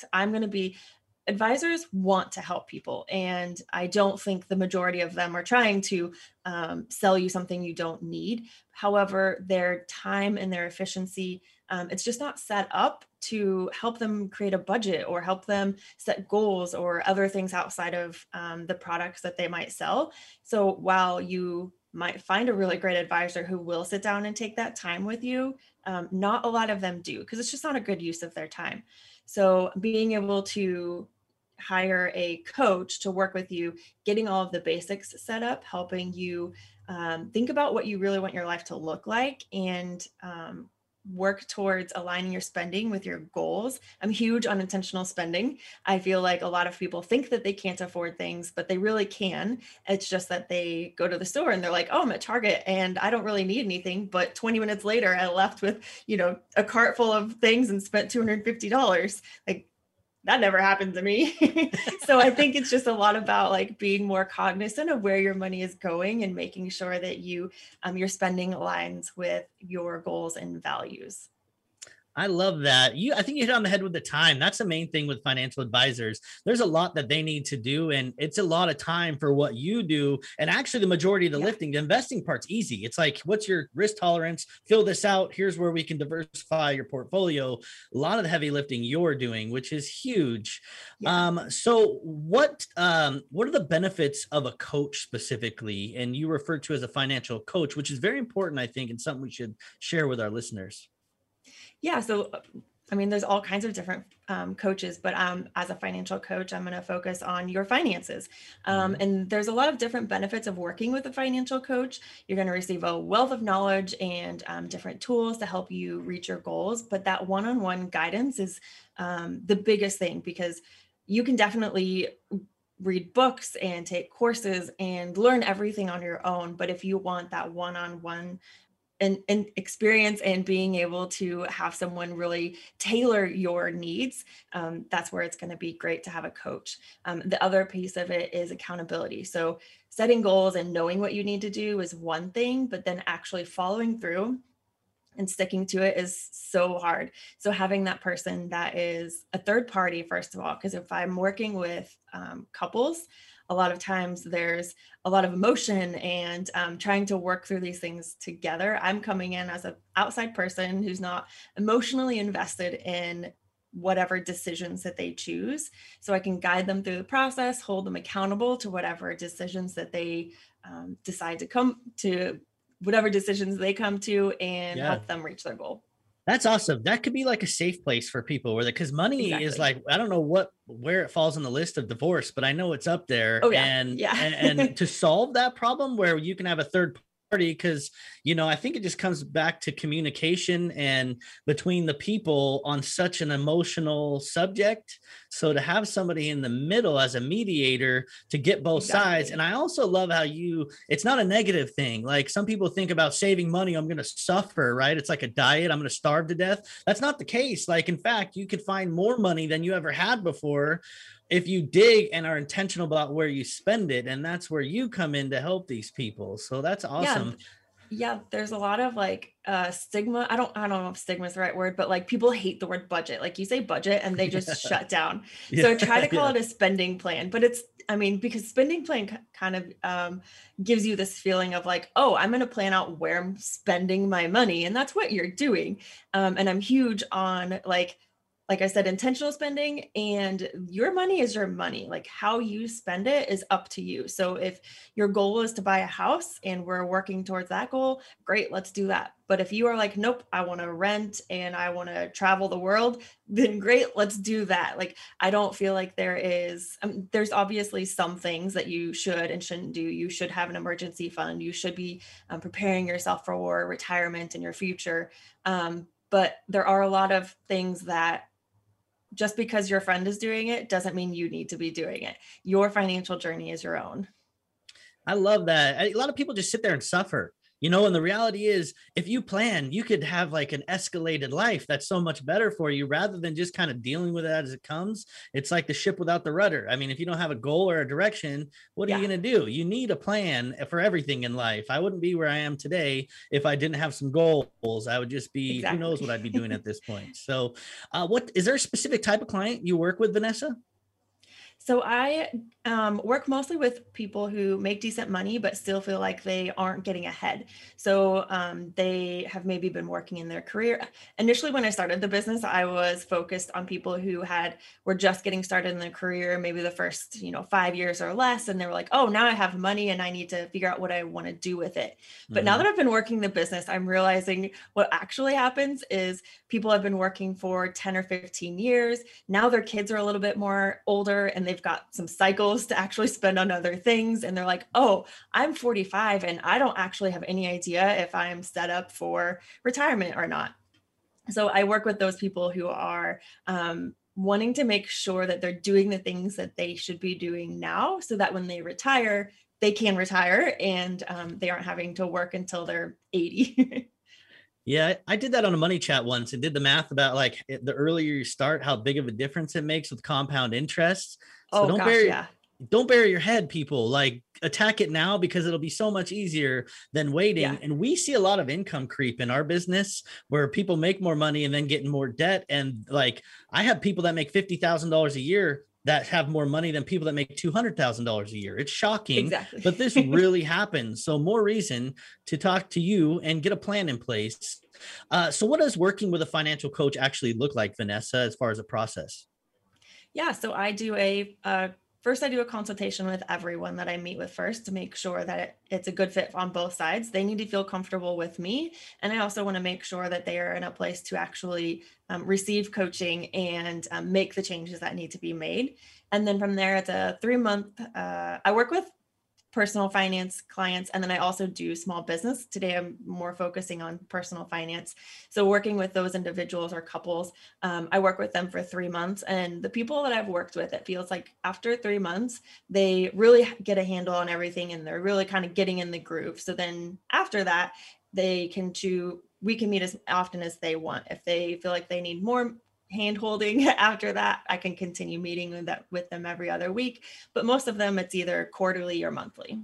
advisors want to help people. And I don't think the majority of them are trying to sell you something you don't need. However, their time and their efficiency, it's just not set up to help them create a budget or help them set goals or other things outside of the products that they might sell. So while you might find a really great advisor who will sit down and take that time with you, not a lot of them do because it's just not a good use of their time. So being able to hire a coach to work with you, getting all of the basics set up, helping you think about what you really want your life to look like and work towards aligning your spending with your goals. I'm huge on intentional spending. I feel like a lot of people think that they can't afford things, but they really can. It's just that they go to the store and they're like, oh, I'm at Target and I don't really need anything. But 20 minutes later, I left with, a cart full of things and spent $250. Like, that never happened to me. So I think it's just a lot about like being more cognizant of where your money is going and making sure that your spending aligns with your goals and values. I love that. I think you hit on the head with the time. That's the main thing with financial advisors. There's a lot that they need to do, and it's a lot of time for what you do. And actually, the majority of the lifting, the investing part's easy. It's like, what's your risk tolerance? Fill this out. Here's where we can diversify your portfolio. A lot of the heavy lifting you're doing, which is huge. Yeah. So what are the benefits of a coach specifically? And you refer to as a financial coach, which is very important, I think, and something we should share with our listeners. Yeah. So, there's all kinds of different coaches, but as a financial coach, I'm going to focus on your finances. And there's a lot of different benefits of working with a financial coach. You're going to receive a wealth of knowledge and different tools to help you reach your goals. But that one-on-one guidance is the biggest thing because you can definitely read books and take courses and learn everything on your own. But if you want that one-on-one and experience and being able to have someone really tailor your needs, that's where it's going to be great to have a coach. The other piece of it is accountability. So setting goals and knowing what you need to do is one thing, but then actually following through and sticking to it is so hard. So having that person that is a third party, first of all, because if I'm working with couples, a lot of times there's a lot of emotion and trying to work through these things together. I'm coming in as an outside person who's not emotionally invested in whatever decisions that they choose. So I can guide them through the process, hold them accountable to whatever decisions that they decide to come to, whatever decisions they come to, and help them reach their goal. That's awesome. That could be like a safe place for people because money is like, I don't know where it falls on the list of divorce, but I know it's up there. Oh, yeah. And to solve that problem where you can have a third party, because, I think it just comes back to communication and between the people on such an emotional subject. So to have somebody in the middle as a mediator to get both sides. And I also love how it's not a negative thing. Like some people think about saving money, I'm going to suffer, right? It's like a diet. I'm going to starve to death. That's not the case. Like, in fact, you could find more money than you ever had before if you dig and are intentional about where you spend it. And that's where you come in to help these people. So that's awesome. Yeah. There's a lot of like stigma. I don't know if stigma is the right word, but like people hate the word budget. Like you say budget and they just shut down. So I try to call it a spending plan, but because spending plan kind of gives you this feeling of like, oh, I'm going to plan out where I'm spending my money. And that's what you're doing. And I'm huge on like I said, intentional spending, and your money is your money. Like how you spend it is up to you. So if your goal is to buy a house and we're working towards that goal, great, let's do that. But if you are like, nope, I want to rent and I want to travel the world, then great, let's do that. Like, I don't feel like there's obviously some things that you should and shouldn't do. You should have an emergency fund. You should be preparing yourself for retirement in your future. But there are a lot of things that just because your friend is doing it doesn't mean you need to be doing it. Your financial journey is your own. I love that. A lot of people just sit there and suffer, and the reality is if you plan, you could have like an escalated life that's so much better for you rather than just kind of dealing with it as it comes. It's like the ship without the rudder. I mean, if you don't have a goal or a direction, what are you going to do? You need a plan for everything in life. I wouldn't be where I am today if I didn't have some goals. I would just be, who knows what I'd be doing at this point. So what is there a specific type of client you work with, Vanessa? So I work mostly with people who make decent money, but still feel like they aren't getting ahead. So they have maybe been working in their career. Initially, when I started the business, I was focused on people who were just getting started in their career, maybe the first, 5 years or less. And they were like, oh, now I have money and I need to figure out what I want to do with it. But now that I've been working the business, I'm realizing what actually happens is people have been working for 10 or 15 years. Now their kids are a little bit more older and they've got some cycles to actually spend on other things. And they're like, oh, I'm 45 and I don't actually have any idea if I'm set up for retirement or not. So I work with those people who are wanting to make sure that they're doing the things that they should be doing now so that when they retire, they can retire and they aren't having to work until they're 80. Yeah, I did that on a money chat once and did the math about like the earlier you start, how big of a difference it makes with compound interest. So don't bury your head, people. Like attack it now because it'll be so much easier than waiting. Yeah. And we see a lot of income creep in our business where people make more money and then get in more debt. And like I have people that make $50,000 a year that have more money than people that make $200,000 a year. It's shocking, but this really happens. So more reason to talk to you and get a plan in place. So what does working with a financial coach actually look like, Vanessa, as far as a process? Yeah, so I do first I do a consultation with everyone that I meet with first to make sure that it's a good fit on both sides. They need to feel comfortable with me. And I also want to make sure that they are in a place to actually receive coaching and make the changes that need to be made. And then from there, it's a 3-month, I work with personal finance clients. And then I also do small business. Today, I'm more focusing on personal finance. So working with those individuals or couples, I work with them for 3 months. And the people that I've worked with, it feels like after 3 months, they really get a handle on everything and they're really kind of getting in the groove. So then after that, we can meet as often as they want. If they feel like they need more hand-holding after that, I can continue meeting with them every other week, but most of them it's either quarterly or monthly.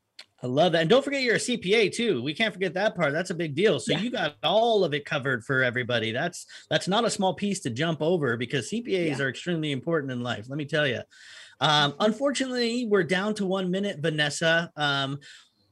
I love that. And don't forget you're a CPA too. We can't forget that part. That's a big deal. So you got all of it covered for everybody. That's not a small piece to jump over because CPAs are extremely important in life. Let me tell you. Unfortunately, we're down to 1 minute, Vanessa.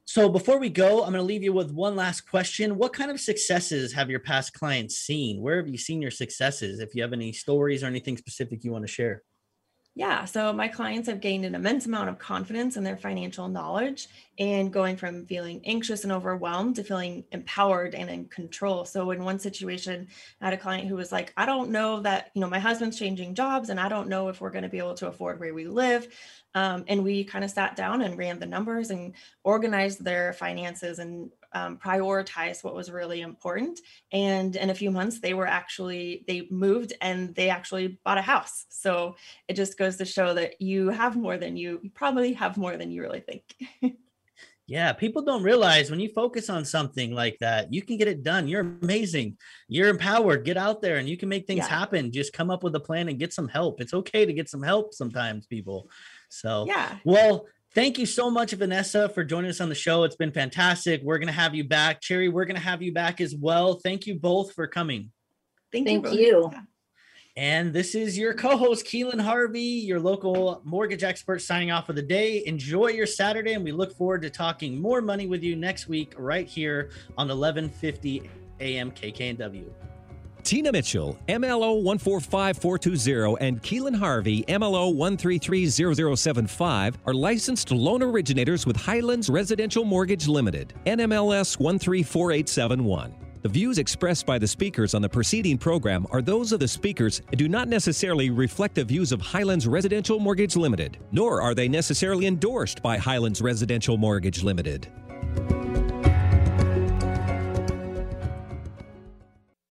So before we go, I'm going to leave you with one last question. What kind of successes have your past clients seen? Where have you seen your successes? If you have any stories or anything specific you want to share. Yeah, so my clients have gained an immense amount of confidence in their financial knowledge and going from feeling anxious and overwhelmed to feeling empowered and in control. So in one situation, I had a client who was like, I don't know that, my husband's changing jobs and I don't know if we're going to be able to afford where we live. And we kind of sat down and ran the numbers and organized their finances and prioritized what was really important. And in a few months, they moved and they actually bought a house. So it just goes to show that you probably have more than you really think. Yeah, people don't realize when you focus on something like that, you can get it done. You're amazing. You're empowered. Get out there and you can make things happen. Just come up with a plan and get some help. It's okay to get some help sometimes, people. So, well, thank you so much, Vanessa, for joining us on the show. It's been fantastic. We're going to have you back. Cherry, we're going to have you back as well. Thank you both for coming. Thank you. And this is your co-host, Keelan Harvey, your local mortgage expert, signing off for the day. Enjoy your Saturday, and we look forward to talking more money with you next week right here on 1150 AM KKNW. Tina Mitchell, MLO 145420, and Keelan Harvey, MLO 1330075, are licensed loan originators with Highlands Residential Mortgage Limited, NMLS 134871. The views expressed by the speakers on the preceding program are those of the speakers and do not necessarily reflect the views of Highlands Residential Mortgage Limited, nor are they necessarily endorsed by Highlands Residential Mortgage Limited.